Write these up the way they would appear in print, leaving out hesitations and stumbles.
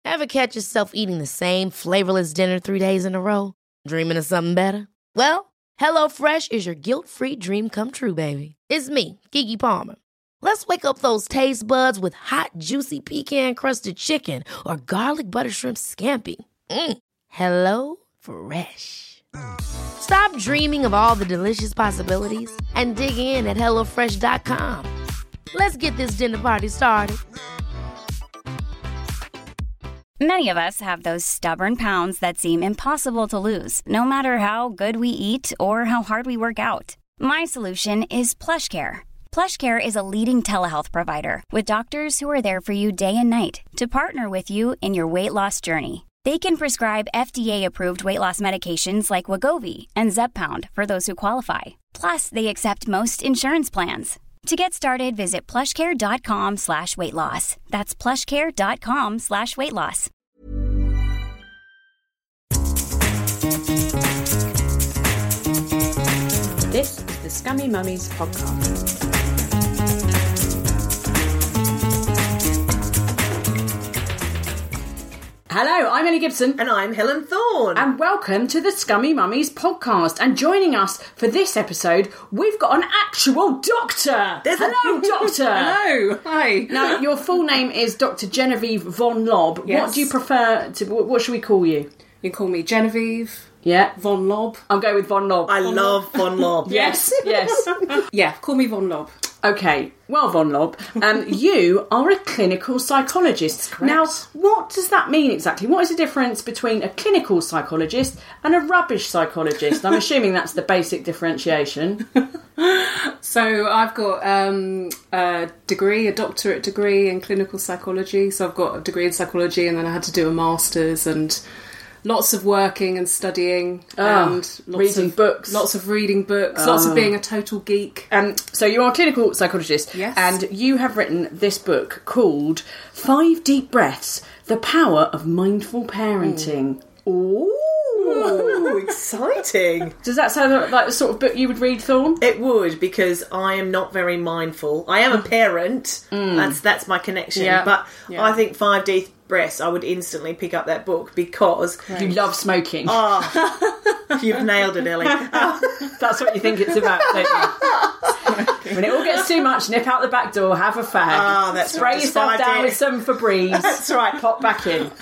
Ever catch yourself eating the same flavorless dinner 3 days in a row? Dreaming of something better? Well, HelloFresh is your guilt-free dream come true, baby. It's me, Keke Palmer. Let's wake up those taste buds with hot, juicy pecan-crusted chicken or garlic butter shrimp scampi. Hello Fresh. Stop dreaming of all the delicious possibilities and dig in at HelloFresh.com. Let's get this dinner party started. Many of us have those stubborn pounds that seem impossible to lose, no matter how good we eat or how hard we work out. My solution is PlushCare. PlushCare is a leading telehealth provider with doctors who are there for you day and night to partner with you in your weight loss journey. They can prescribe FDA-approved weight loss medications like Wegovy and Zepbound for those who qualify. Plus, they accept most insurance plans. To get started, visit plushcare.com/weightloss. That's plushcare.com/weightloss. This is the Scummy Mummies podcast. Hello, I'm Ellie Gibson. And I'm Helen Thorne. And welcome to the Scummy Mummies podcast. And joining us for this episode, we've got an actual doctor. Hello, doctor. Hello. Hi. Now, your full name is Dr. Genevieve Von Lob. Yes. What do you prefer to... What should we call you? You can call me Genevieve. Yeah. Von Lob. I'll go with Von Lob. I love Von Lob. Yes, yes. Yeah, call me Von Lob. Okay, well, Von Lob, you are a clinical psychologist. Now, what does that mean exactly? What is the difference between a clinical psychologist and a rubbish psychologist? I'm assuming that's the basic differentiation. So I've got a doctorate degree in clinical psychology. So I've got a degree in psychology and then I had to do a master's and... lots of working and studying and reading books. Lots of reading books, lots of being a total geek. So you are a clinical psychologist. Yes. And you have written this book called 5 Deep Breaths, The Power of Mindful Parenting. Ooh, exciting. Does that sound like the sort of book you would read, Thorne? It would, because I am not very mindful. I am a parent. That's my connection. Yeah. But Yeah. I think 5 Deep Breaths, I would instantly pick up that book because... You love smoking. You've nailed it, Ellie. That's what you think it's about, don't you? When it all gets too much, nip out the back door, have a fag, that's spray right. yourself down with some Febreze. That's right. Pop back in.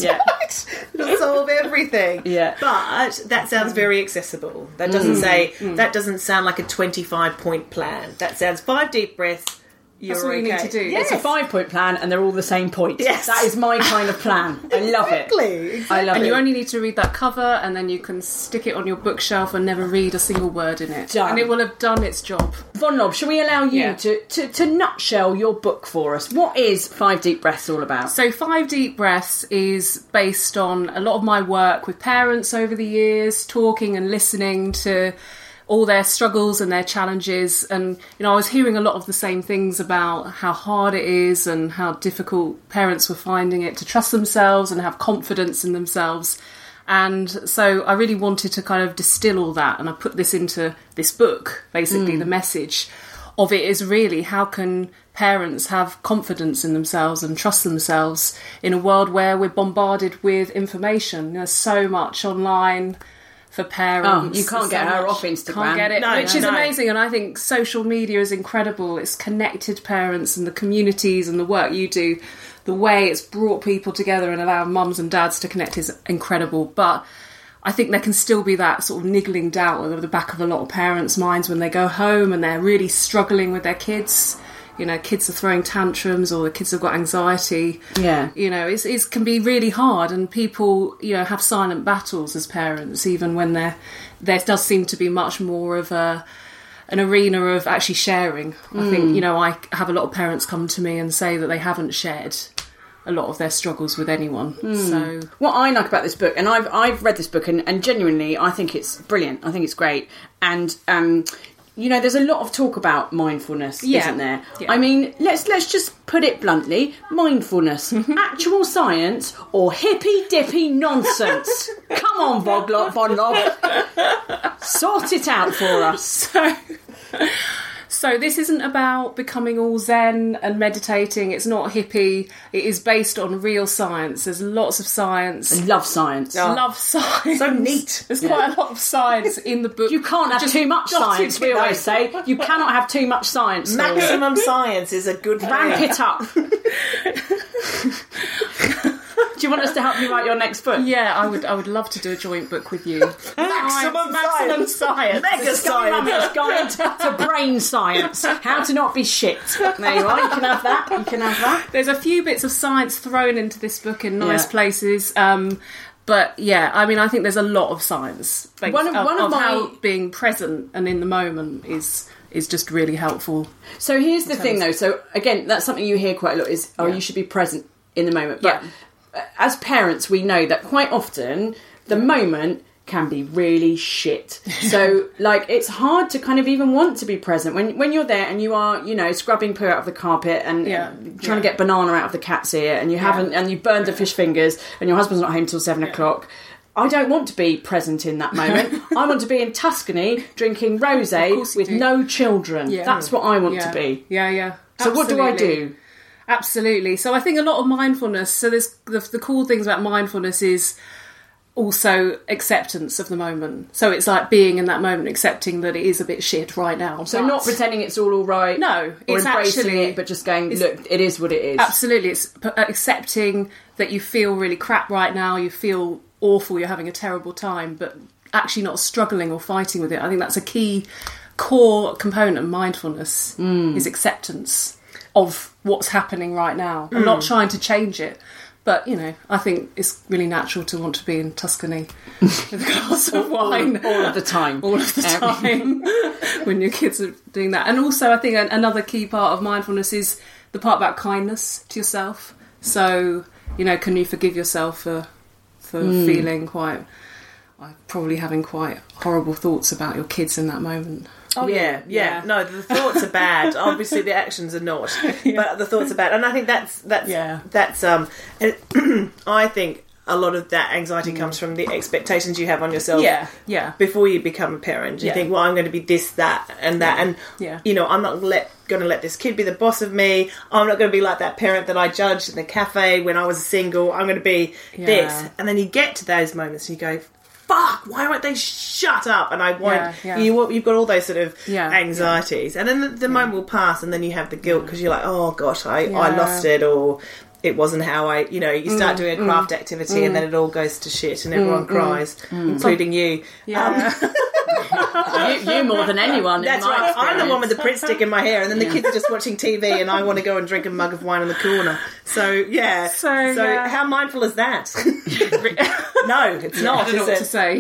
It'll solve everything. Yeah. But that sounds very accessible. That doesn't that doesn't sound like a 25-point plan. That sounds 5 deep breaths. That's what you need to do. It's a 5-point plan and they're all the same point. Yes. That is my kind of plan. I love it. Exactly. I love it. And you only need to read that cover and then you can stick it on your bookshelf and never read a single word in it. Done. And it will have done its job. Von Lob, shall we allow you to nutshell your book for us? What is 5 Deep Breaths all about? So 5 Deep Breaths is based on a lot of my work with parents over the years, talking and listening to all their struggles and their challenges. And, I was hearing a lot of the same things about how hard it is and how difficult parents were finding it to trust themselves and have confidence in themselves. And so I really wanted to kind of distill all that, and I put this into this book. Basically, the message of it is really, how can parents have confidence in themselves and trust themselves in a world where we're bombarded with information? There's so much online for parents. You can't get her off Instagram. Can't get it, which is amazing. And I think social media is incredible. It's connected parents and the communities and the work you do. The way it's brought people together and allowed mums and dads to connect is incredible. But I think there can still be that sort of niggling doubt at the back of a lot of parents' minds when they go home and they're really struggling with their kids. Kids are throwing tantrums or the kids have got anxiety. Yeah. It can be really hard, and people, have silent battles as parents, even when there does seem to be much more of an arena of actually sharing. I think, I have a lot of parents come to me and say that they haven't shared a lot of their struggles with anyone. So what I like about this book, and I've read this book, and genuinely I think it's brilliant. I think it's great. And there's a lot of talk about mindfulness, isn't there? Yeah. I mean, let's just put it bluntly: mindfulness, actual science, or hippy dippy nonsense? Come on, Von Lob, sort it out for us. So this isn't about becoming all zen and meditating. It's not hippie. It is based on real science. There's lots of science. I love science. Love science. So neat. There's quite a lot of science in the book. You can't have too much science, we always say. You cannot have too much science. Maximum science is a good thing. Ramp it up. Do you want us to help you write your next book? Yeah, I would love to do a joint book with you. Maximum science. Mega science. Guide to brain science. How to not be shit. There you are. You can have that. You can have that. There's a few bits of science thrown into this book in nice places. But yeah, I mean, I think there's a lot of science. One of my... how being present and in the moment is just really helpful. So here's the thing, though. So again, that's something you hear quite a lot is, you should be present in the moment. But as parents, we know that quite often the moment can be really shit. So, like, it's hard to kind of even want to be present when you're there and you are, you know, scrubbing poo out of the carpet and trying to get banana out of the cat's ear and you haven't, and you burned the fish fingers and your husband's not home till 7 o'clock. I don't want to be present in that moment. I want to be in Tuscany drinking rosé with no children. Yeah. That's what I want to be. Yeah. So what do I do? Absolutely. So I think a lot of mindfulness, so there's the cool things about mindfulness is also acceptance of the moment. So it's like being in that moment, accepting that it is a bit shit right now. So not pretending it's all right. No, or it's embracing actually it, but just going, look, it is what it is. Absolutely. It's accepting that you feel really crap right now, you feel awful, you're having a terrible time, but actually not struggling or fighting with it. I think that's a key core component of mindfulness is acceptance of what's happening right now. I'm not trying to change it, but, you know, I think it's really natural to want to be in Tuscany with a glass of wine. All of the time. All of the time when your kids are doing that. And also I think another key part of mindfulness is the part about kindness to yourself. So, you know, can you forgive yourself for feeling probably having quite horrible thoughts about your kids in that moment? Oh yeah. No, the thoughts are bad. Obviously, the actions are not, but the thoughts are bad. And I think that's I think a lot of that anxiety comes from the expectations you have on yourself. Before you become a parent, you think, well, I'm going to be this, that, and that, and you know, I'm not going to let this kid be the boss of me. I'm not going to be like that parent that I judged in the cafe when I was single. I'm going to be this, and then you get to those moments and you go, fuck, why won't they shut up? And I won't. You've got all those sort of anxieties, and then the moment will pass, and then you have the guilt because you're like, oh gosh, I lost it, or it wasn't how I. You know, you start doing a craft activity, and then it all goes to shit, and everyone cries, including you. You more than anyone. That's right. I'm the one with the Prince stick in my hair, and then the kids are just watching TV, and I want to go and drink a mug of wine in the corner. So how mindful is that? No, it's not. I don't know what to say.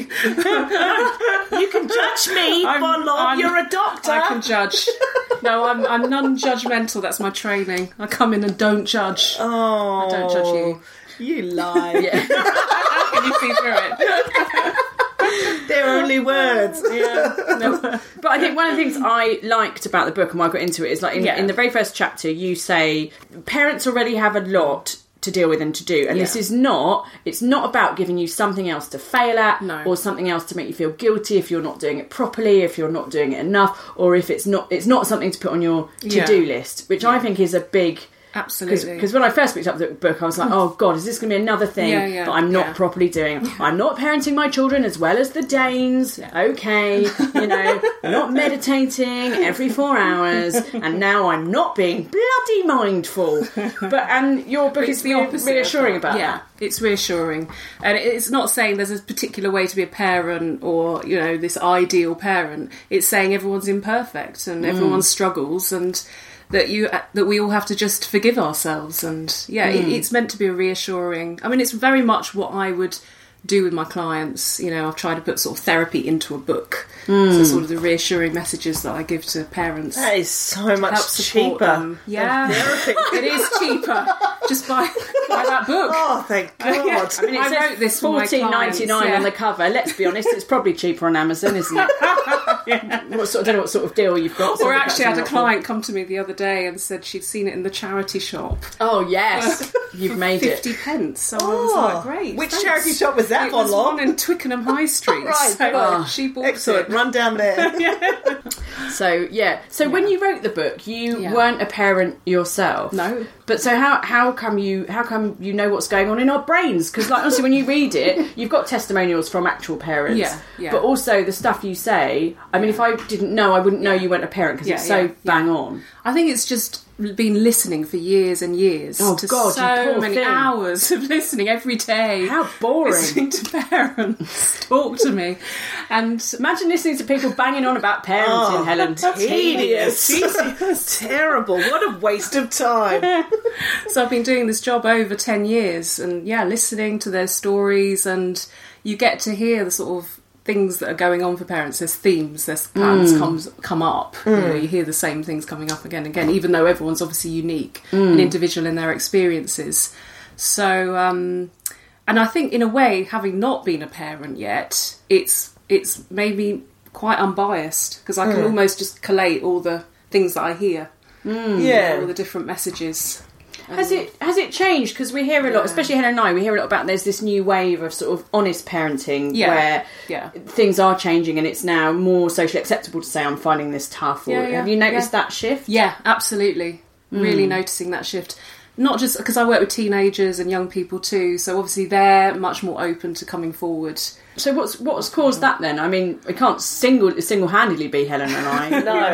You can judge me, Bonlob. You're a doctor. I can judge. No, I'm non-judgmental. That's my training. I come in and don't judge. Oh, I don't judge you. You lie. Can you see through it? They're only words. But I think one of the things I liked about the book and why I got into it is like in the very first chapter you say parents already have a lot to deal with and to do, and it's not about giving you something else to fail at or something else to make you feel guilty if you're not doing it properly, if you're not doing it enough, or if it's not something to put on your to-do list, which I think is a big... Absolutely. Because when I first picked up the book, I was like, oh God, is this going to be another thing that I'm not properly doing? I'm not parenting my children as well as the Danes. Okay. You know, I'm not meditating every 4 hours. And now I'm not being bloody mindful. And your book is reassuring about that. It's reassuring. And it's not saying there's a particular way to be a parent or, you know, this ideal parent. It's saying everyone's imperfect and everyone struggles, and that we all have to just forgive ourselves, and it's meant to be a reassuring. I mean, it's very much what I would do with my clients. You know, I've tried to put sort of therapy into a book, so sort of the reassuring messages that I give to parents. That is so much cheaper. Therapy. It is cheaper. Just buy that book. Oh, thank God! I mean, I wrote this $14.99 on the cover. Let's be honest, it's probably cheaper on Amazon, isn't it? I don't know what sort of deal you've got. Or actually, I had a client come to me the other day and said she'd seen it in the charity shop. Oh yes, you've made 50 pence. So I was like, great. Which charity shop was that? It was one in Twickenham High Street. Right. So she bought excellent. it. Run down there. So when you wrote the book, you weren't a parent yourself. No. But so how come you know what's going on in our brains? Because like honestly, when you read it, you've got testimonials from actual parents. Yeah. But also the stuff you say. I mean, if I didn't know, I wouldn't know you weren't a parent because it's so bang on. I think it's just been listening for years and years. Oh to God, so many hours of listening every day. How boring! Listening to parents talk to me, and imagine listening to people banging on about parenting. Helen, tedious, terrible. What a waste of time. So I've been doing this job over 10 years, and listening to their stories, and you get to hear the sort of things that are going on for parents. There's themes, there's patterns come up. You hear the same things coming up again and again, even though everyone's obviously unique and individual in their experiences. So, and I think in a way, having not been a parent yet, it's made me quite unbiased because I can almost just collate all the things that I hear. All the different messages. Has it changed? Because we hear a lot, especially Helen and I, we hear a lot about there's this new wave of sort of honest parenting where things are changing and it's now more socially acceptable to say I'm finding this tough. Have you noticed that shift? Yeah, absolutely. Really noticing that shift. Not just because I work with teenagers and young people too, so obviously they're much more open to coming forward. So what's caused that then? I mean, we can't single-handedly be Helen and I.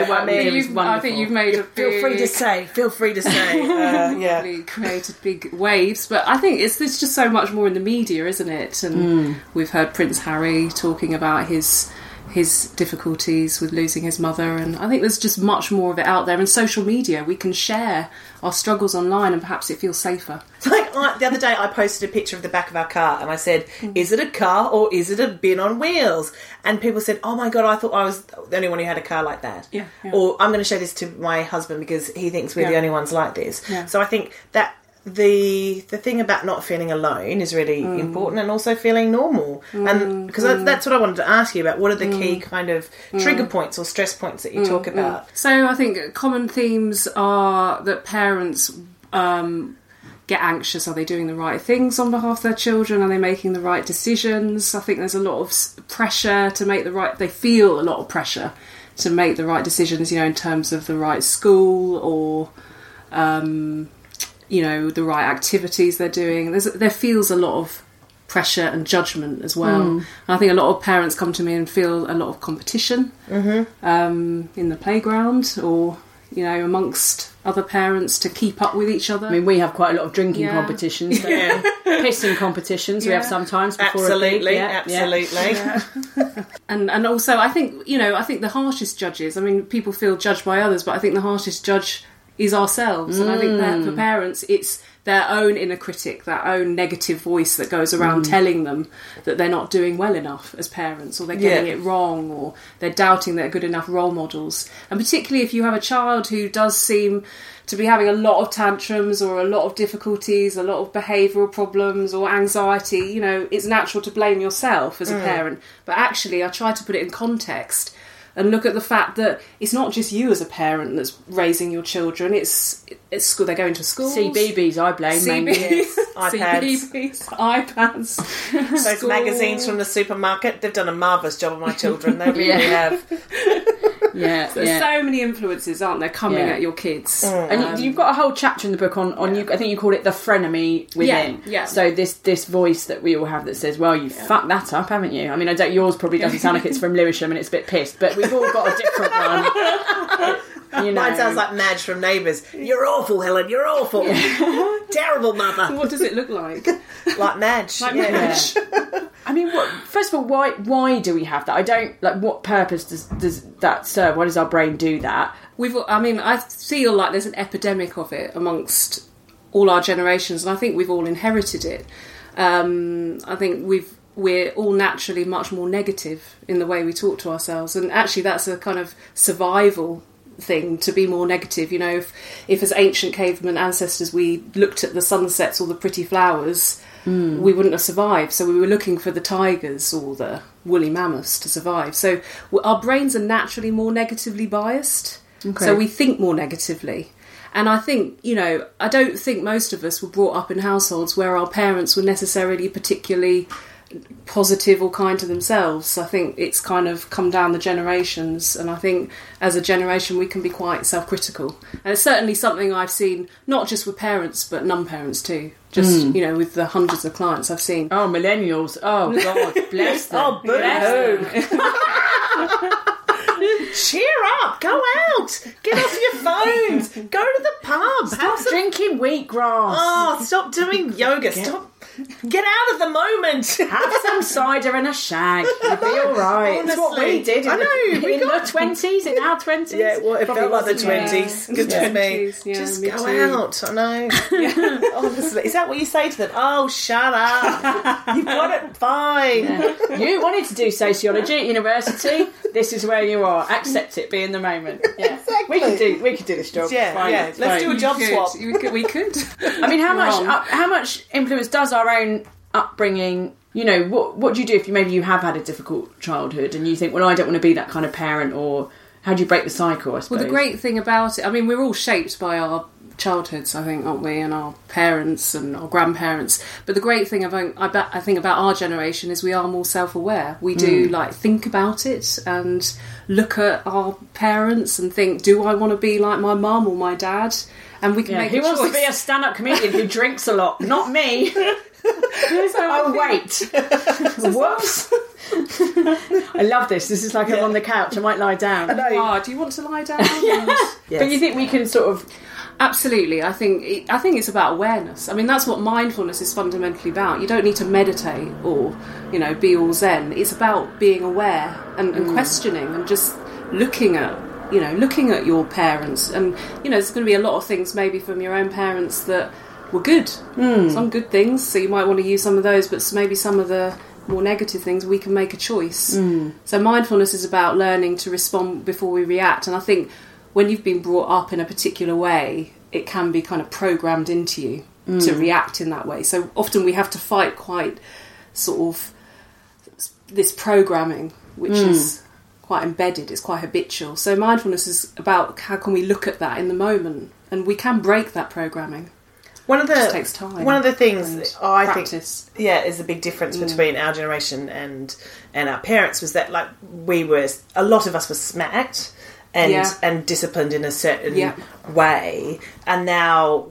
I think you've made a big... Feel free to say. Created big waves, but I think it's just so much more in the media, isn't it? And we've heard Prince Harry talking about his difficulties with losing his mother, and I think there's just much more of it out there. And social media, we can share our struggles online and perhaps it feels safer. Like the other day I posted a picture of the back of our car and I said, is it a car or is it a bin on wheels? And people said, oh my God, I thought I was the only one who had a car like that. Or I'm going to show this to my husband because he thinks we're the only ones like this. So I think that the thing about not feeling alone is really important, and also feeling normal. And because that's what I wanted to ask you about. What are the key kind of trigger points or stress points that you talk about? So I think common themes are that parents get anxious. Are they doing the right things on behalf of their children? Are they making the right decisions? I think there's a lot of pressure to make they feel a lot of pressure to make the right decisions, in terms of the right school or the right activities they're doing. There feels a lot of pressure and judgment as well. And I think a lot of parents come to me and feel a lot of competition in the playground or, amongst other parents to keep up with each other. I mean, we have quite a lot of drinking competitions. Pissing competitions we have sometimes before absolutely. And also, I think, I think the harshest judges, people feel judged by others, but I think the harshest judge is ourselves. And I think that for parents it's their own inner critic, their own negative voice that goes around telling them that they're not doing well enough as parents, or they're getting it wrong, or they're doubting they're good enough role models. And particularly if you have a child who does seem to be having a lot of tantrums or a lot of difficulties, a lot of behavioural problems or anxiety, it's natural to blame yourself as a parent. But actually I try to put it in context and look at the fact that it's not just you as a parent that's raising your children. It's school. They're going to school. CBeebies, I blame. CBeebies, iPads. Those magazines from the supermarket. They've done a marvellous job on my children. They really have. There's so many influences, aren't there, coming at your kids. And you've got a whole chapter in the book on you. I think you call it the frenemy within. So this voice that we all have that says, well, you fucked that up, haven't you? I mean, yours probably doesn't sound like it's from Lewisham and it's a bit pissed, but we've all got a different one. Mine sounds like Madge from Neighbours. You're awful, Helen, you're awful. Terrible mother. What does it look like? Like Madge. Madge. I mean, first of all, why do we have that? I don't, what purpose does that serve? Why does our brain do that? I feel like there's an epidemic of it amongst all our generations, and I think we've all inherited it. I think we're all naturally much more negative in the way we talk to ourselves, and actually that's a kind of survival thing, to be more negative. If as ancient caveman ancestors we looked at the sunsets or the pretty flowers, we wouldn't have survived. So we were looking for the tigers or the woolly mammoths to survive. So our brains are naturally more negatively biased. So we think more negatively. And I think, I don't think most of us were brought up in households where our parents were necessarily particularly positive or kind to themselves. I think it's kind of come down the generations, and I think as a generation we can be quite self-critical, and it's certainly something I've seen not just with parents but non-parents too, just with the hundreds of clients I've seen. Oh, millennials, oh God, bless them. Oh, bless them. Cheer up, go out, get off your phones, go to the pub, stop drinking wheatgrass. Oh, stop doing yoga, get out of the moment. Have some cider and a shag. You'll be all right. Honestly, that's what we did in the 20s, in our 20s. Yeah, well, it felt like the 20s. Yeah. Good me. Yeah, just me go too. Out. I know. Yeah. Honestly, is that what you say to them? Oh, shut up. You've got it fine. Yeah. You wanted to do sociology at university. This is where you are. Accept it. Be in the moment. Yeah. Exactly. We could do this job. Yeah, fine. Yeah. Let's do a job swap. We could. I mean, how much influence does our own upbringing? What do you do if you have had a difficult childhood and you think, well, I don't want to be that kind of parent, or how do you break the cycle, I suppose? Well, the great thing about it, I mean, we're all shaped by our childhoods, I think, aren't we, and our parents and our grandparents. But the great thing I think about our generation is we are more self-aware. We do think about it and look at our parents and think, do I want to be like my mum or my dad? And we can make a choice. Who wants to be a stand-up comedian who drinks a lot? Not me. Oh, wait. Whoops. I love this. This is like I'm on the couch. I might lie down. Do you want to lie down? Yes. But you think we can sort of... Absolutely. I think it's about awareness. I mean, that's what mindfulness is fundamentally about. You don't need to meditate or, be all zen. It's about being aware and questioning and just looking at your parents. And, there's going to be a lot of things maybe from your own parents that were good. Some good things, so you might want to use some of those, but maybe some of the more negative things, we can make a choice. So mindfulness is about learning to respond before we react. And I think when you've been brought up in a particular way, it can be kind of programmed into you to react in that way. So often we have to fight quite sort of this programming, which is quite embedded, it's quite habitual. So mindfulness is about how can we look at that in the moment, and we can break that programming. It just takes time. One of the things I think is a big difference between our generation and our parents was that a lot of us were smacked and disciplined in a certain way, and now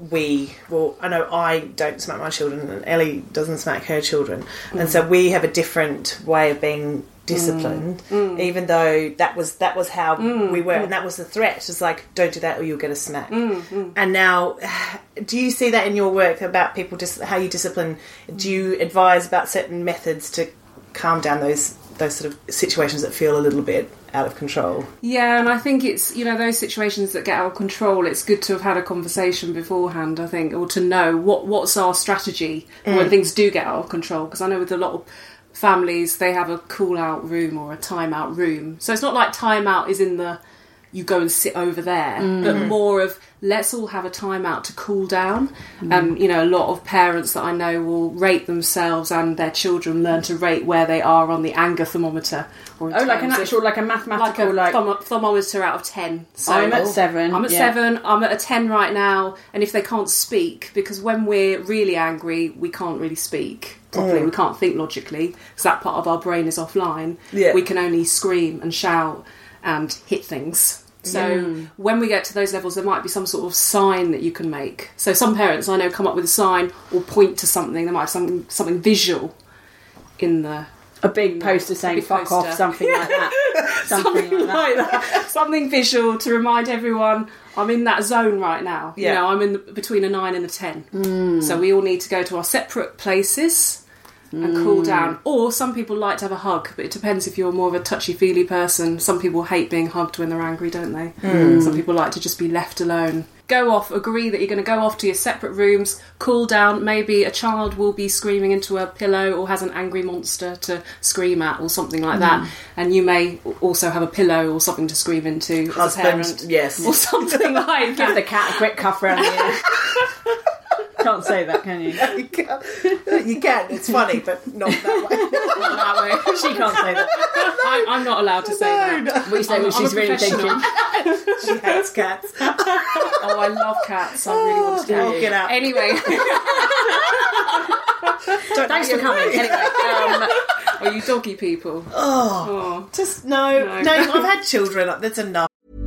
I know I don't smack my children and Ellie doesn't smack her children, and so we have a different way of being disciplined, even though that was how we were, and that was the threat. It's like, don't do that or you'll get a smack. And now, do you see that in your work about people, how you discipline? Do you advise about certain methods to calm down those sort of situations that feel a little bit out of control? Yeah, and I think it's, those situations that get out of control, it's good to have had a conversation beforehand, I think, or to know what's our strategy when things do get out of control. Because I know with a lot of families, they have a cool out room or a time out room. So it's not like time out is in the you go and sit over there, but more of let's all have a time out to cool down. A lot of parents that I know will rate themselves and their children learn to rate where they are on the anger thermometer. Like an actual, like a mathematical, thermometer out of 10. So I'm at 7. I'm at 7. I'm at a 10 right now. And if they can't speak, because when we're really angry, we can't really speak properly. We can't think logically because that part of our brain is offline. We can only scream and shout and hit things. So when we get to those levels, there might be some sort of sign that you can make. So some parents I know come up with a sign or point to something. They might have something visual in the... A big poster saying fuck off, something like that. Something like that. Something visual to remind everyone I'm in that zone right now. I'm in between a 9 and a 10. So we all need to go to our separate places and cool down. Or some people like to have a hug, but it depends if you're more of a touchy-feely person. Some people hate being hugged when they're angry, don't they? Some people like to just be left alone. Go off, agree that you're going to go off to your separate rooms, cool down. Maybe a child will be screaming into a pillow or has an angry monster to scream at or something like that. And you may also have a pillow or something to scream into as a parent. Yes. Or something like that. Give the cat a quick cuff around the ear. Can't say that, can you? No, you can't. You can. It's funny, but not that way. Not that way. She can't say that. I'm not allowed to say that. What you say when she's really thinking. She hates cats. Oh, I love cats. I really want to get out. Anyway. Thanks for coming. Anyway, are you doggy people? Just no. I've had children. That's enough.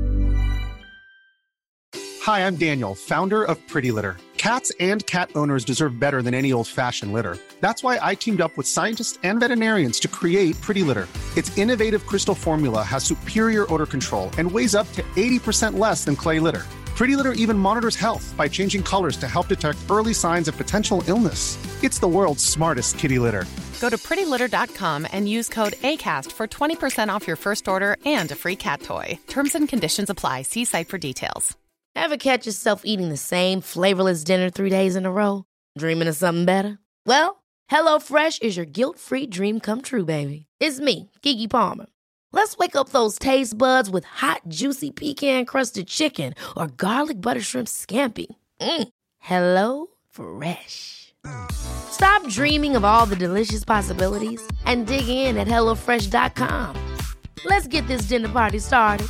Hi, I'm Daniel, founder of Pretty Litter. Cats and cat owners deserve better than any old-fashioned litter. That's why I teamed up with scientists and veterinarians to create Pretty Litter. Its innovative crystal formula has superior odor control and weighs up to 80% less than clay litter. Pretty Litter even monitors health by changing colors to help detect early signs of potential illness. It's the world's smartest kitty litter. Go to prettylitter.com and use code ACAST for 20% off your first order and a free cat toy. Terms and conditions apply. See site for details. Ever catch yourself eating the same flavorless dinner 3 days in a row? Dreaming of something better? Well, HelloFresh is your guilt-free dream come true, baby. It's me, Keke Palmer. Let's wake up those taste buds with hot, juicy pecan-crusted chicken or garlic butter shrimp scampi. Hello Fresh. Stop dreaming of all the delicious possibilities and dig in at HelloFresh.com. Let's get this dinner party started.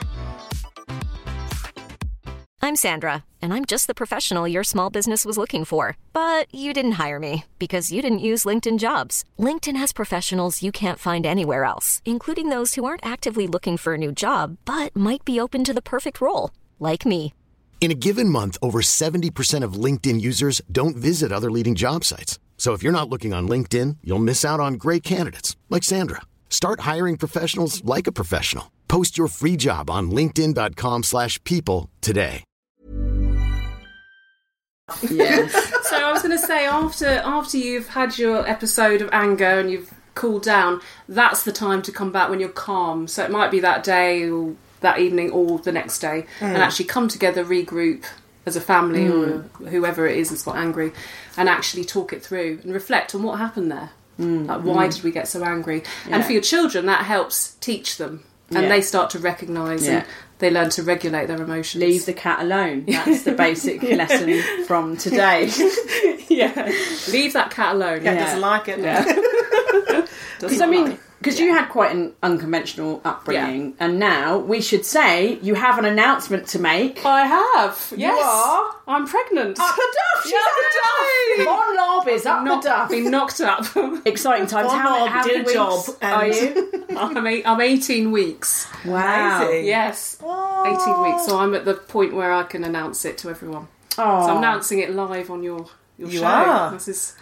I'm Sandra, and I'm just the professional your small business was looking for. But you didn't hire me because you didn't use LinkedIn Jobs. LinkedIn has professionals you can't find anywhere else, including those who aren't actively looking for a new job, but might be open to the perfect role, like me. In a given month, over 70% of LinkedIn users don't visit other leading job sites. So if you're not looking on LinkedIn, you'll miss out on great candidates, like Sandra. Start hiring professionals like a professional. Post your free job on linkedin.com/people today. Yes. So I was going to say, after you've had your episode of anger and you've cooled down, that's the time to come back when you're calm. So it might be that day or that evening or the next day, and actually come together, regroup as a family or whoever it is that's got angry, and actually talk it through and reflect on what happened there. Like, why did we get so angry? Yeah. And for your children, that helps teach them. And they start to recognise and they learn to regulate their emotions. Leave the cat alone. That's the basic lesson from today. Leave that cat alone. Cat doesn't like it. Because you had quite an unconventional upbringing, and now we should say you have an announcement to make. I have. Yes. You are. I'm pregnant. Up the duff. She's up the duff. Von Lob is up the duff. Been knocked up. Exciting times. How many weeks job are you? I'm 18 weeks. Wow. Amazing. Yes. 18 weeks. So I'm at the point where I can announce it to everyone. Oh. So I'm announcing it live on your show. You are.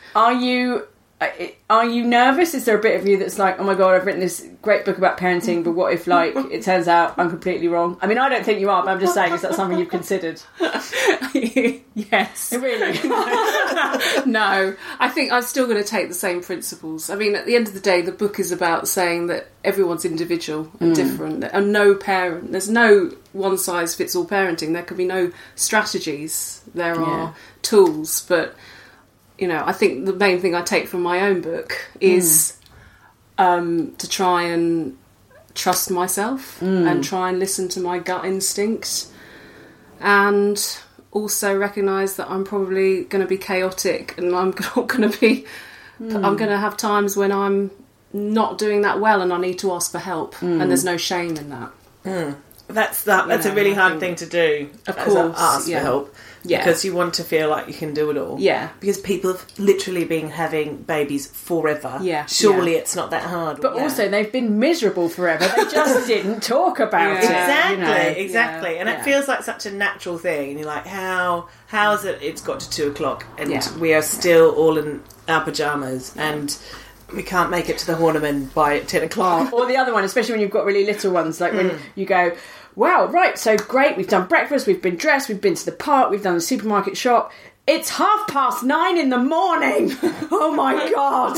Are you nervous? Is there a bit of you that's like, oh my god, I've written this great book about parenting, but what if, like, it turns out I'm completely wrong? I mean, I don't think you are, but I'm just saying, is that something you've considered? Yes. Really? No. I think I'm still going to take the same principles. I mean, at the end of the day, the book is about saying that everyone's individual and different, and no parent, there's no one-size-fits-all parenting. There can be no strategies. There are tools, but you know, I think the main thing I take from my own book is to try and trust myself and try and listen to my gut instinct, and also recognise that I'm probably going to be chaotic, and I'm not going to be. I'm going to have times when I'm not doing that well, and I need to ask for help, and there's no shame in that. That's a really hard thing to do. Of course, ask for help. Yeah. Because you want to feel like you can do it all. Yeah. Because people have literally been having babies forever. Yeah. Surely it's not that hard. But also, they've been miserable forever. They just didn't talk about it. Exactly, you know? exactly. And it feels like such a natural thing. And you're like, how is it? It's got to 2:00 and we are still all in our pyjamas and we can't make it to the Horniman by 10:00. Or the other one, especially when you've got really little ones, like when you go, wow, right, so great, we've done breakfast, we've been dressed, we've been to the park, we've done the supermarket shop. It's 9:30 in the morning. Oh my God.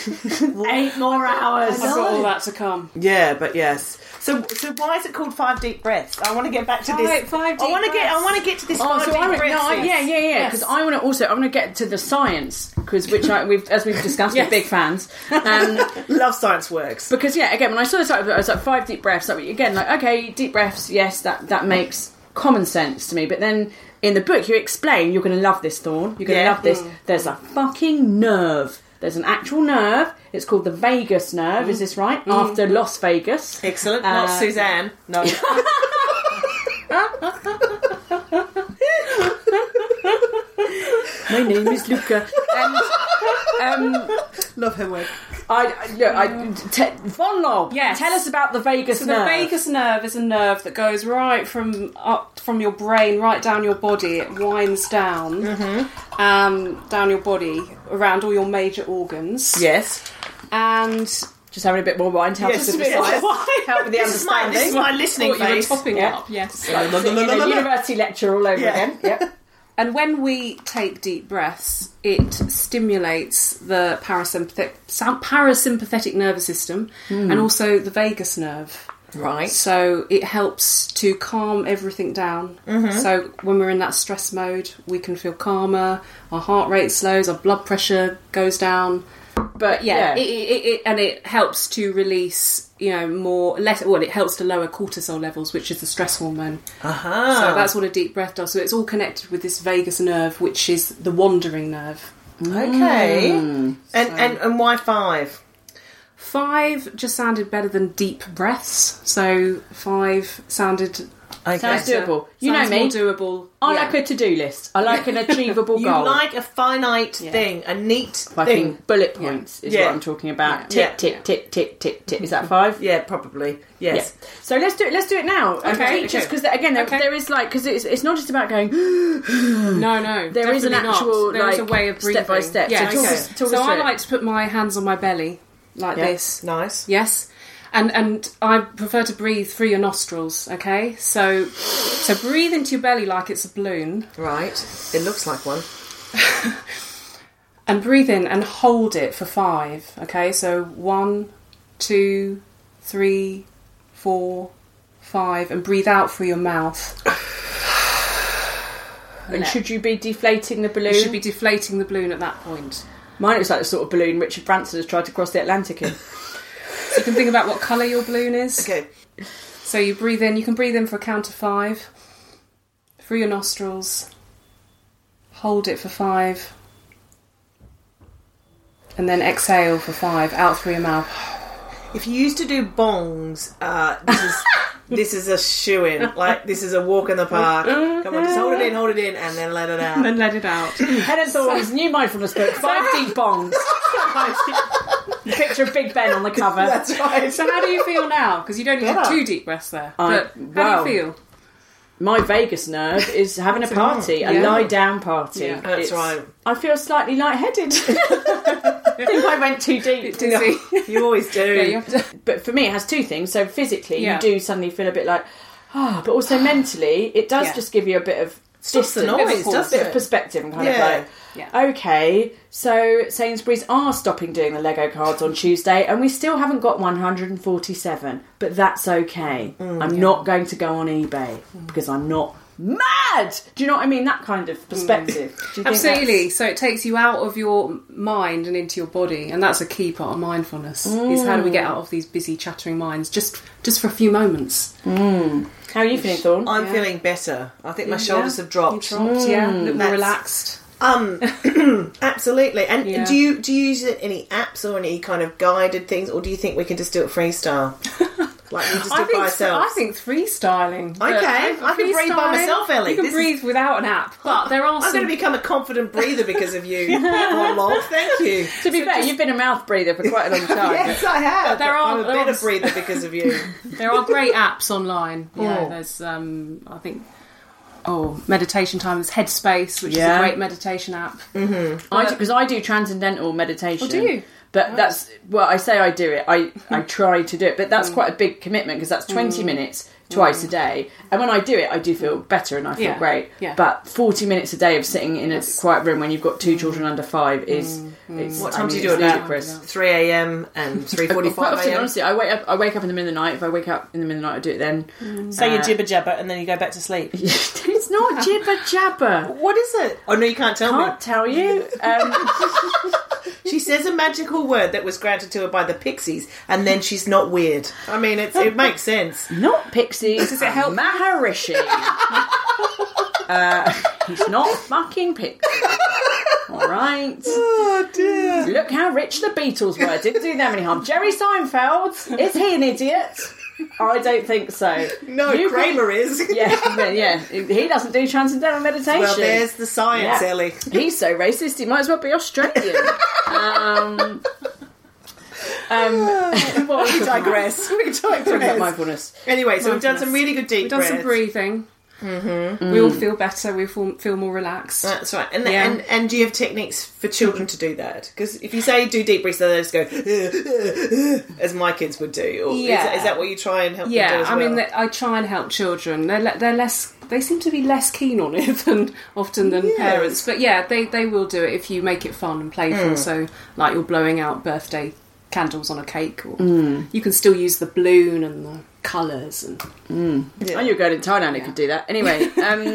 8 more hours. I've got all that to come. Yeah, but yes. So why is it called 5 deep breaths? I want to get back to this. 5 deep breaths. I want to get to this 5 deep breaths. Because I want to get to the science, as we've discussed, we're big fans. Love science works. Because again, when I saw this, I was like 5 deep breaths. Like, again, like, okay, deep breaths. Yes, that makes common sense to me. But then in the book, you explain, you're going to love this, Thorn. You're going to love this. There's a fucking nerve. There's an actual nerve. It's called the vagus nerve. Is this right? After Las Vegas. Excellent. Not Suzanne. No. My name is Luca. Love her work. Von Lob, yes. Tell us about the vagus nerve. The vagus nerve is a nerve that goes right from your brain right down your body. It winds down, down your body around all your major organs. Yes, and just having a bit more wine to help us with the understanding. This is my listening phase. You were topping up, yes. A university lecture all over again. Yep. And when we take deep breaths, it stimulates the parasympathetic nervous system and also the vagus nerve. Right. So it helps to calm everything down. So when we're in that stress mode, we can feel calmer, our heart rate slows, our blood pressure goes down. But it helps to release, it helps to lower cortisol levels, which is the stress hormone. So that's what a deep breath does. So it's all connected with this vagus nerve, which is the wandering nerve. Okay. And why 5? 5 just sounded better than deep breaths. So 5 sounded... Sounds doable. You know me. More doable. I like a to-do list. I like an achievable goal. You like a finite thing, a neat thing. Bullet points is what I'm talking about. Tick, tick, tick, tick, tick, tick. Is that 5? Yeah, probably. Yes. Yeah. So let's do it now. Okay. Because again, there is because it's not just about going. No. There is an actual there is a way of breathing step by step. Yeah. So I like to put my hands on my belly like this. Nice. Yes. And I prefer to breathe through your nostrils, okay? So breathe into your belly like it's a balloon. Right. It looks like one. And breathe in and hold it for 5, okay? So 1, 2, 3, 4, 5, and breathe out through your mouth. And should you be deflating the balloon? You should be deflating the balloon at that point. Mine looks like the sort of balloon Richard Branson has tried to cross the Atlantic in. So you can think about what colour your balloon is. Okay. So you breathe in. You can breathe in for a count of 5 through your nostrils. Hold it for 5, and then exhale for 5 out through your mouth. If you used to do bongs, this is a shoo-in. Like, this is a walk in the park. Come on, just hold it in, and then let it out. And then let it out. Helen Thorne's new mindfulness book, 5 deep bongs. The picture of Big Ben on the cover. That's right. So how do you feel now? Because you don't need to do 2 deep breaths there. But how do you feel? My vagus nerve is having a party, a lie-down party. Yeah, that's right. I feel slightly lightheaded. I think I went too deep. Dizzy. You always do. Yeah, you have to... But for me, it has 2 things. So physically, you do suddenly feel a bit like, but also mentally, it does just give you a bit of distance, the noise, does it? Bit of perspective and kind of like, okay, so Sainsbury's are stopping doing the Lego cards on Tuesday, and we still haven't got 147, but that's okay. I'm not going to go on eBay because I'm not mad. Do you know what I mean? That kind of perspective. Do you Absolutely. So it takes you out of your mind and into your body, and that's a key part of mindfulness. Is how do we get out of these busy, chattering minds just for a few moments? How are you feeling, Thorne? I'm feeling better. I think my shoulders have dropped. A little more relaxed. Absolutely. And do you use any apps or any kind of guided things, or do you think we can just do it freestyle? Like you just do it by ourselves? I think freestyling. Okay, I can breathe by myself, Ellie. You can breathe without an app, but there are I'm going to become a confident breather because of you. Thank you. To be fair, you've been a mouth breather for quite a long time. Yes, I have. I'm a better breather because of you. There are great apps online. Yeah, there's I think. Meditation time is Headspace, which is a great meditation app. Because I do transcendental meditation. Oh, do you? But that's, I say I do it. I try to do it. But that's quite a big commitment because that's 20 minutes twice a day. And when I do it, I do feel better and I feel great. Yeah. But 40 minutes a day of sitting in a quiet room when you've got 2 children under 5 is... What time do you do it now? 3 a.m. and 3:45 a.m? Honestly, I wake up in the middle of the night. If I wake up in the middle of the night, I do it then. Say your jibber jabber and then you go back to sleep. It's not jibber jabber. What is it? Oh, no, you can't tell me. Can't tell you. She says a magical word that was granted to her by the Pixies, and then she's not weird. I mean, it makes sense. Not Pixies. Does it help? Maharishi. He's not fucking Pixies. All right. Oh, dear. Look how rich the Beatles were. Didn't do them any harm. Jerry Seinfeld. Is he an idiot? I don't think so. No, Kramer is. Yeah. He doesn't do transcendental meditation. Well, there's the science, Ellie. He's so racist, he might as well be Australian. We digress. Mindfulness. Anyway, so we've done some really good deep breaths. We've done some breathing. Mm-hmm. We all feel better. We feel more relaxed. That's right. And do you have techniques for children to do that? Because if you say do deep breaths, they just go as my kids would do. Or is that what you try and help them do as well? I mean, I try and help children. They're less. They seem to be less keen on it than parents. But they will do it if you make it fun and playful. So like you're blowing out birthday candles on a cake, or you can still use the balloon and the colours and I knew a girl in Thailand who could do that. Anyway,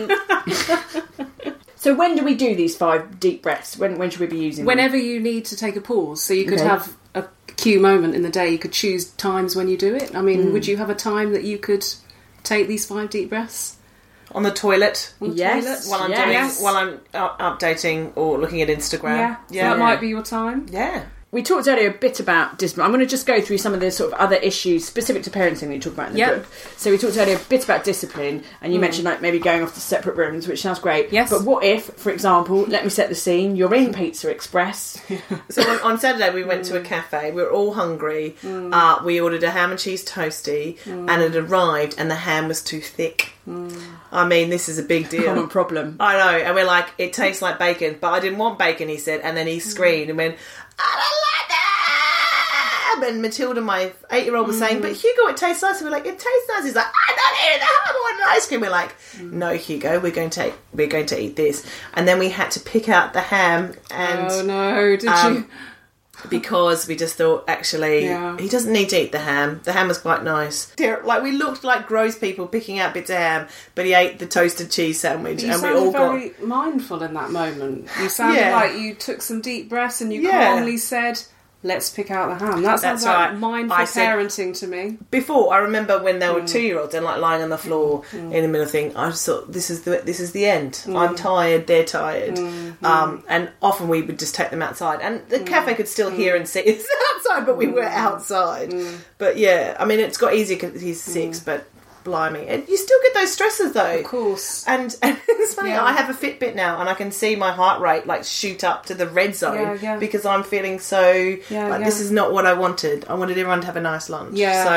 so when do we do these 5 deep breaths? When should we be using them? Whenever you need to take a pause. So you could have a cue moment in the day. You could choose times when you do it. I mean, would you have a time that you could take these 5 deep breaths? On the toilet? While I'm updating or looking at Instagram. So that might be your time. Yeah. We talked earlier a bit about discipline. I'm going to just go through some of the sort of other issues specific to parenting that you talk about in the book. So we talked earlier a bit about discipline, and you mentioned like maybe going off to separate rooms, which sounds great. Yes. But what if, for example, let me set the scene, you're in Pizza Express. So on Saturday we went to a cafe. We were all hungry. We ordered a ham and cheese toastie, and it arrived, and the ham was too thick. I mean, this is a big deal. Common problem. I know. And we're like, it tastes like bacon, but I didn't want bacon, he said. And then he screamed and went, I don't like that! And Matilda, my 8-year-old, was saying, but Hugo, it tastes nice. And we're like, it tastes nice. He's like, I don't eat the ham, I want ice cream. We're like, no, Hugo, we're going to eat this. And then we had to pick out the ham. And oh no, did you? Because we just thought, actually, he doesn't need to eat the ham. The ham was quite nice. Like, we looked like gross people picking out bits of ham, but he ate the toasted cheese sandwich. You sounded very mindful in that moment. You sounded like you took some deep breaths and you calmly said, let's pick out the ham. That sounds like mindful parenting to me. Before, I remember when they were 2-year-olds and like lying on the floor in the middle of thing, I just thought, this is the end. I'm tired, they're tired. And often we would just take them outside. And the cafe could still hear and see us outside, but we were outside. But yeah, I mean, it's got easier because he's 6, but blimey. And you still get those stresses though. Of course. And it's funny, I have a Fitbit now and I can see my heart rate like shoot up to the red zone because I'm feeling so this is not what I wanted. I wanted everyone to have a nice lunch.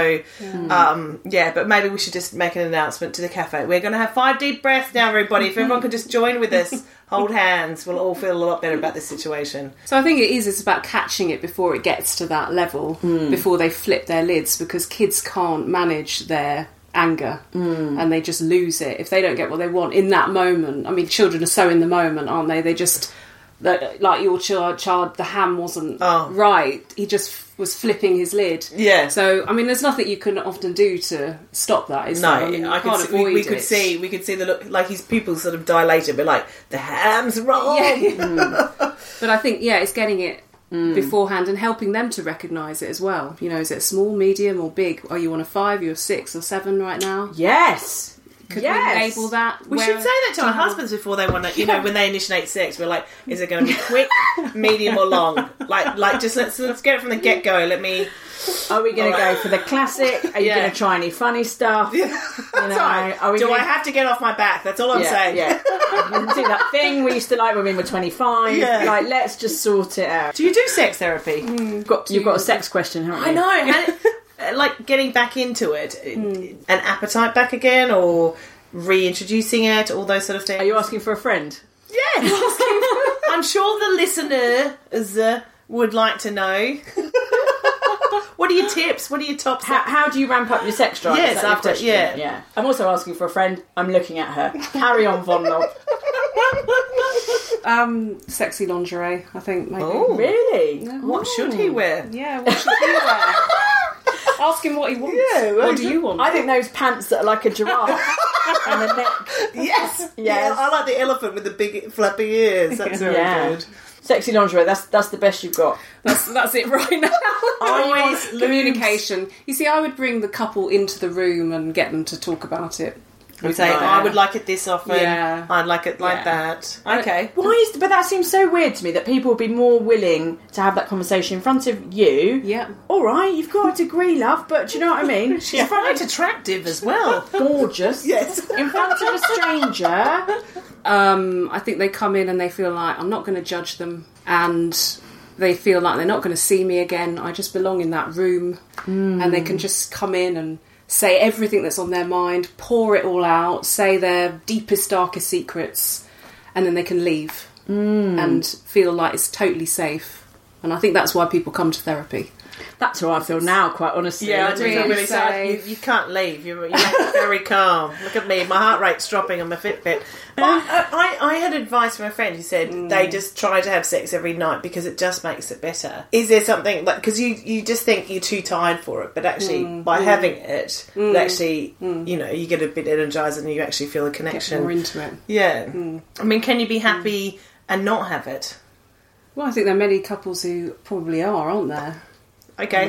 But maybe we should just make an announcement to the cafe. We're going to have 5 deep breaths now, everybody. If everyone could just join with us, hold hands, we'll all feel a lot better about this situation. So I think it's about catching it before it gets to that level, before they flip their lids, because kids can't manage their anger and they just lose it if they don't get what they want in that moment. I mean, children are so in the moment, aren't they? They just, like your child, the ham wasn't right. He just was flipping his lid. Yeah. So, I mean, there's nothing you can often do to stop that, is there? I mean, you can't avoid it. We could see the look, like his pupils sort of dilated, but like, the ham's wrong. But I think, it's getting it beforehand and helping them to recognise it as well. You know, is it small, medium or big? Are you on a 5, you're 6 or 7 right now? Yes. Could we enable that? We should say that to our husbands before they want to, when they initiate sex. We're like, is it going to be quick, medium or long? Like just let's get it from the get-go. Are we going to go for the classic? Are you going to try any funny stuff? Do I have to get off my back? That's all I'm saying. Yeah. You do that thing we used to like when we were 25. Yeah. Like, let's just sort it out. Do you do sex therapy? You've got a sex question, haven't you? I know. Like getting back into it, an appetite back again, or reintroducing it, all those sort of things. Are you asking for a friend? Yes. I'm sure the listeners would like to know. What are your tips? What are your tops? How do you ramp up your sex drive? Yes, after yeah. I'm also asking for a friend. I'm looking at her. Carry on, Von Lob. Sexy lingerie, I think. Maybe. Oh, really? Yeah. What should he wear? Yeah, what should he wear? Ask him what he wants. Yeah, what do you want? I think those pants that are like a giraffe and a neck. Yes. Yeah, I like the elephant with the big flappy ears. That's very good. Sexy lingerie, that's the best you've got. That's it right now. Always communication. You see, I would bring the couple into the room and get them to talk about it And say, I would like it this often. Yeah. I'd like it like that. Okay. But that seems so weird to me that people would be more willing to have that conversation in front of you. Yeah. All right, you've got a degree, love, but do you know what I mean? She's quite attractive as well. Gorgeous. Yes. In front of a stranger. I think they come in and they feel like I'm not going to judge them, and they feel like they're not going to see me again. I just belong in that room, and they can just come in and say everything that's on their mind, pour it all out, say their deepest, darkest secrets, and then they can leave and feel like it's totally safe. And I think that's why people come to therapy. That's how I feel now, quite honestly. Yeah, I do feel really sad. You can't leave. You're very calm. Look at me. My heart rate's dropping on my Fitbit. I had advice from a friend who said they just try to have sex every night because it just makes it better. Is there something like, because you just think you're too tired for it, but actually by having it, actually you get a bit energised and you actually feel a connection. Get more into it. Yeah. I mean, can you be happy and not have it? Well, I think there are many couples who probably are, aren't there? Okay.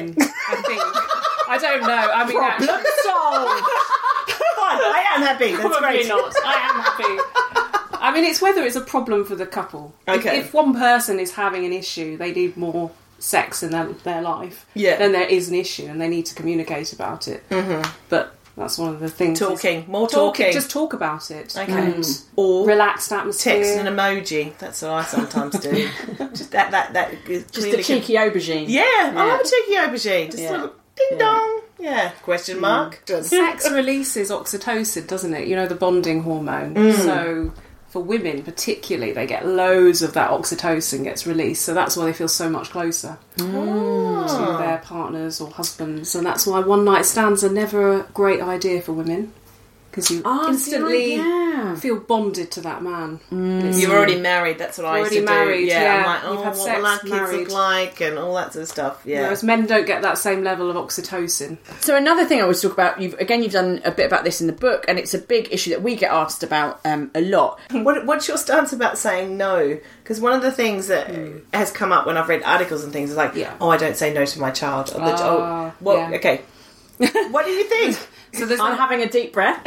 I don't know. I mean, problem solved. Fine, I am happy. That's probably great. Not. I am happy. I mean, it's whether it's a problem for the couple. Okay. If one person is having an issue, they need more sex in their life. Yeah. Then there is an issue, and they need to communicate about it. Mm-hmm. But that's one of the things. More talking. Just talk about it. Okay. Or relaxed atmosphere. Text an emoji. That's what I sometimes do. Just that. Just a cheeky aubergine. Yeah, I love a cheeky aubergine. Just a little ding dong. Yeah. Question mark. Sex releases oxytocin, doesn't it? You know, the bonding hormone. So for women particularly, they get loads of that oxytocin gets released, so that's why they feel so much closer to their partners or husbands, and that's why one night stands are never a great idea for women, because you instantly feel bonded to that man. You're already married. That's what I used to do. Married, yeah. I'm like, you've had what sex, will our kids look like, and all that sort of stuff. Yeah. Whereas men don't get that same level of oxytocin. So another thing I always talk about, you've done a bit about this in the book, and it's a big issue that we get asked about a lot. What's your stance about saying no? Because one of the things that has come up when I've read articles and things is like, I don't say no to my child. Okay. What do you think? So I'm having a deep breath.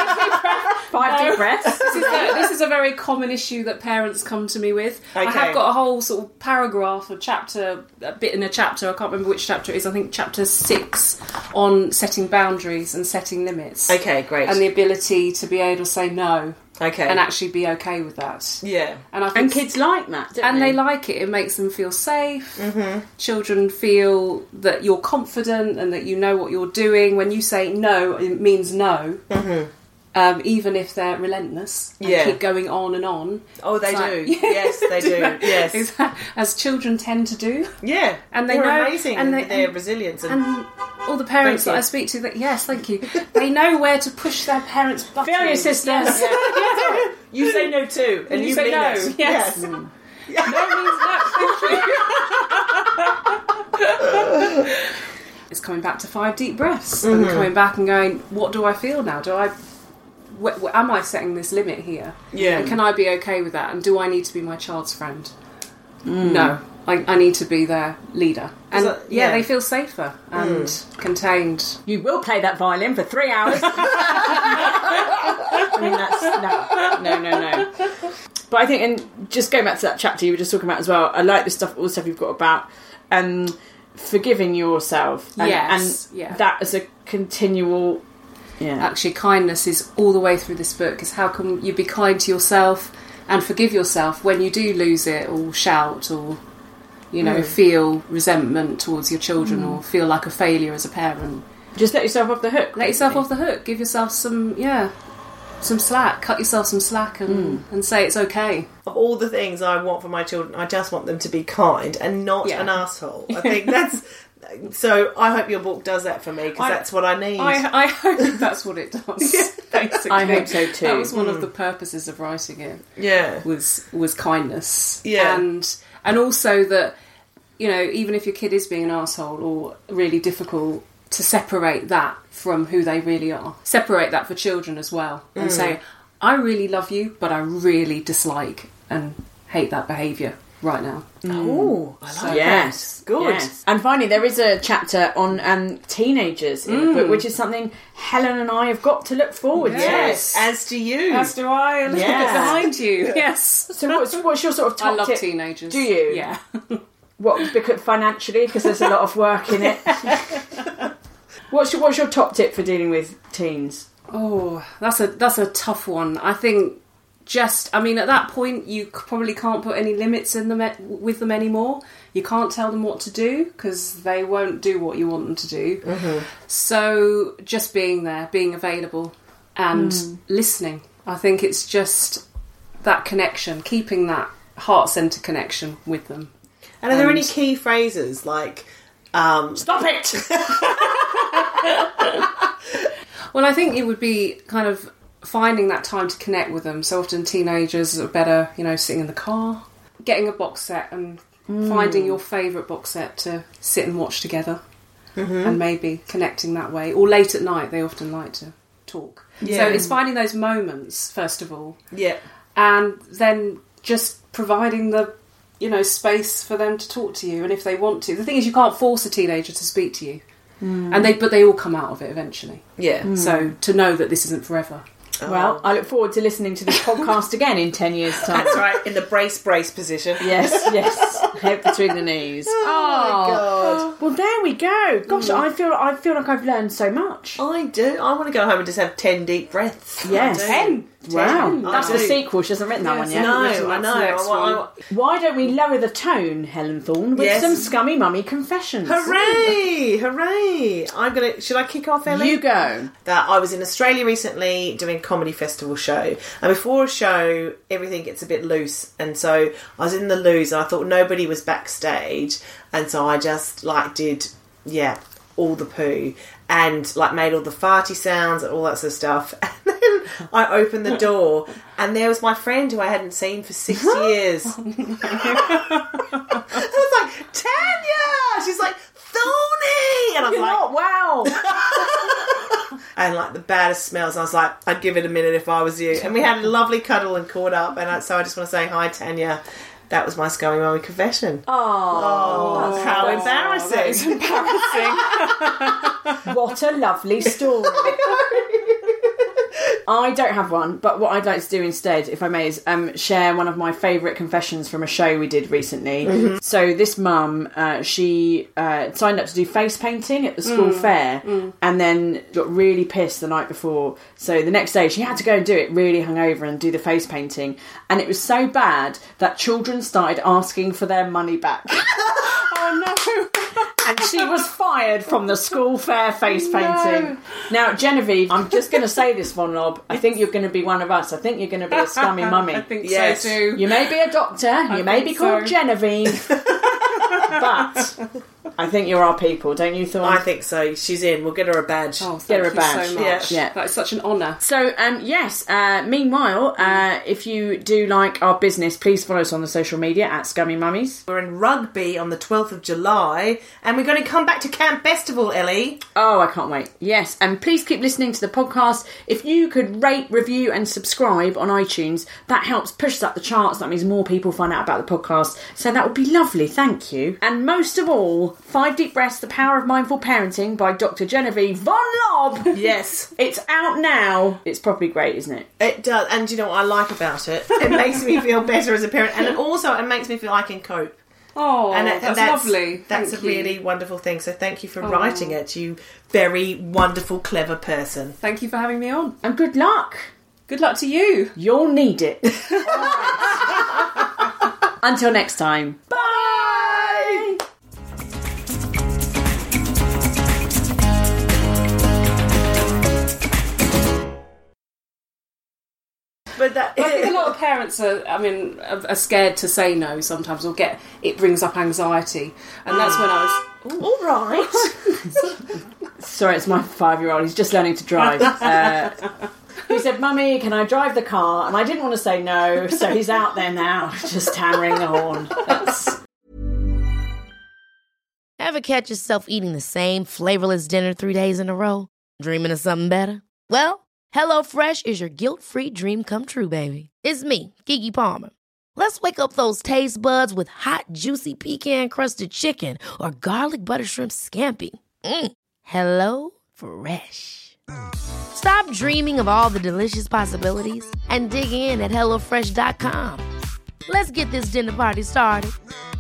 5 deep breaths. This is a very common issue that parents come to me with. Okay. I have got a whole sort of paragraph, a bit in a chapter, I can't remember which chapter it is, I think chapter 6, on setting boundaries and setting limits. Okay, great. And the ability to be able to say no. Okay. And actually be okay with that. Yeah. And I think and kids like that, don't they? They like it. It makes them feel safe. Mm-hmm. Children feel that you're confident and that you know what you're doing. When you say no, it means no. Mm-hmm. Even if they're relentless and keep going on and on. Oh, they do. Yes, they do. Yes. As children tend to do. Yeah. And they're amazing. And their resilience. And all the parents that I speak to, thank you. They know where to push their parents' buttons. Feel your sisters. Yes. You say no too. And you say mean no. It. Yes. No means no. Thank you. It's coming back to 5 deep breaths and coming back and going, what do I feel now? Am I setting this limit here? Yeah. And can I be okay with that? And do I need to be my child's friend? No. I need to be their leader. And they feel safer and contained. You will play that violin for 3 hours. I mean, that's... No. But I think, and just going back to that chapter you were just talking about as well, I like all the stuff you've got about forgiving yourself. And that as a continual... Yeah. Actually, kindness is all the way through this book. Is how can you be kind to yourself and forgive yourself when you do lose it or shout or, feel resentment towards your children or feel like a failure as a parent. Just let yourself off the hook. Let yourself off the hook. Give yourself some slack. Cut yourself some slack and say it's okay. Of all the things I want for my children, I just want them to be kind and not an asshole. I think that's... So I hope your book does that for me, because that's what I need. I hope that's what it does. Basically, I hope so too. That was one of the purposes of writing it. Yeah, was kindness. Yeah, and also that even if your kid is being an arsehole or really difficult, to separate that from who they really are. Separate that for children as well, and say, I really love you, but I really dislike and hate that behaviour. right now. Oh, I like that. Good. Yes. And finally, there is a chapter on teenagers in the book, which is something Helen and I have got to look forward to. Yes, as do you. As do I, and behind you. Yes. So what's your sort of top tip? I love tip? teenagers. Do you? Yeah. What, because financially, because there's a lot of work in it. What's your top tip for dealing with teens? Oh, that's a tough one. I think at that point, you probably can't put any limits in them with them anymore. You can't tell them what to do because they won't do what you want them to do. Mm-hmm. So just being there, being available and listening. I think it's just that connection, keeping that heart-centre connection with them. And are there any key phrases like, stop it! Well, I think it would be kind of finding that time to connect with them. So often teenagers are better, sitting in the car, getting a box set and finding your favourite box set to sit and watch together and maybe connecting that way. Or late at night, they often like to talk. Yeah. So it's finding those moments, first of all. Yeah. And then just providing the, space for them to talk to you. And if they want to. The thing is, you can't force a teenager to speak to you. But they all come out of it eventually. Yeah. So to know that this isn't forever. Well, I look forward to listening to this podcast again in 10 years' time. That's right, in the brace position. Yes. Head between the knees. Oh my God. Well, there we go. Gosh, I feel like I've learned so much. I do. I want to go home and just have 10 deep breaths. Yes. 10. Wow. That's the sequel. She hasn't written that one yet. No, I know. Why don't we lower the tone, Helen Thorne, with some Scummy Mummy confessions? Hooray! Hooray! Should I kick off, Ellie? You go. That I was in Australia recently doing a comedy festival show, and before a show everything gets a bit loose, and so I was in the loos and I thought nobody was backstage, and so I just did all the poo and made all the farty sounds and all that sort of stuff. And then I opened the door and there was my friend who I hadn't seen for 6 years. I was like, Tanya! She's like, Thorny! And I was wow. And the baddest smells. I was like, I'd give it a minute if I was you. And we had a lovely cuddle and caught up. And so I just want to say hi, Tanya. That was my Scummy Mummy confession. Oh, how embarrassing. That is embarrassing. What a lovely story. I don't have one, but what I'd like to do instead, if I may, is share one of my favourite confessions from a show we did recently. Mm-hmm. So this mum, she signed up to do face painting at the school fair and then got really pissed the night before. So the next day she had to go and do it really hungover and do the face painting. And it was so bad that children started asking for their money back. Oh no. And she was fired from the school fair face painting. Now, Genevieve, I'm just going to say this one, Lob. I think you're going to be one of us. I think you're going to be a Scummy Mummy. I think so too. You may be a doctor. You may be called Genevieve. But I think you're our people, don't you, Thorne? I think so. She's in. We'll get her a badge. Oh, get her a badge. So much. Yeah. That is such an honour. So, yes. Meanwhile, if you do like our business, please follow us on the social media at Scummy Mummies. We're in Rugby on the 12th of July, and we're going to come back to Camp Festival, Ellie. Oh, I can't wait. Yes, and please keep listening to the podcast. If you could rate, review, and subscribe on iTunes, that helps push us up the charts. That means more people find out about the podcast. So that would be lovely. Thank you. And most of all, 5 Deep Breaths, The Power of Mindful Parenting by Dr. Genevieve Von Lob. Yes. It's out now. It's probably great, isn't it? It does. And you know what I like about it? It makes me feel better as a parent. And also it makes me feel I can cope. Oh, that's lovely. That's a really wonderful thing. So thank you for writing it, you very wonderful, clever person. Thank you for having me on. And good luck. Good luck to you. You'll need it. All right. Until next time. Bye. But I think a lot of parents are scared to say no sometimes, or it brings up anxiety, and that's when I was all right. Sorry, it's my 5-year-old. He's just learning to drive. He said, "Mummy, can I drive the car?" And I didn't want to say no, so he's out there now, just hammering the horn. Ever catch yourself eating the same flavorless dinner 3 days in a row? Dreaming of something better? Well, HelloFresh is your guilt-free dream come true, baby. It's me, Keke Palmer. Let's wake up those taste buds with hot, juicy pecan-crusted chicken or garlic butter shrimp scampi. Hello Fresh. Stop dreaming of all the delicious possibilities and dig in at HelloFresh.com. Let's get this dinner party started.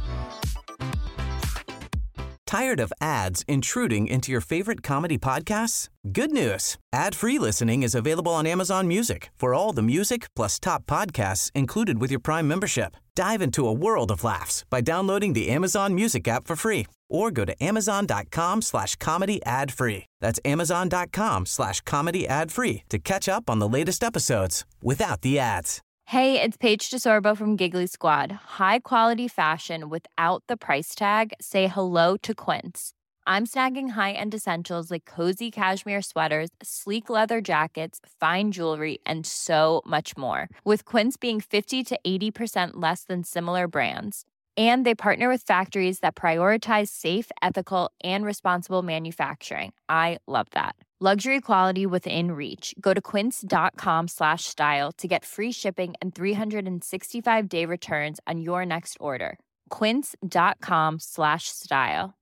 Tired of ads intruding into your favorite comedy podcasts? Good news. Ad-free listening is available on Amazon Music for all the music plus top podcasts included with your Prime membership. Dive into a world of laughs by downloading the Amazon Music app for free or go to amazon.com/comedy ad-free. That's amazon.com/comedy ad-free to catch up on the latest episodes without the ads. Hey, it's Paige DeSorbo from Giggly Squad. High quality fashion without the price tag. Say hello to Quince. I'm snagging high-end essentials like cozy cashmere sweaters, sleek leather jackets, fine jewelry, and so much more. With Quince being 50 to 80% less than similar brands. And they partner with factories that prioritize safe, ethical, and responsible manufacturing. I love that. Luxury quality within reach. Go to quince.com/style to get free shipping and 365-day returns on your next order. Quince.com/style.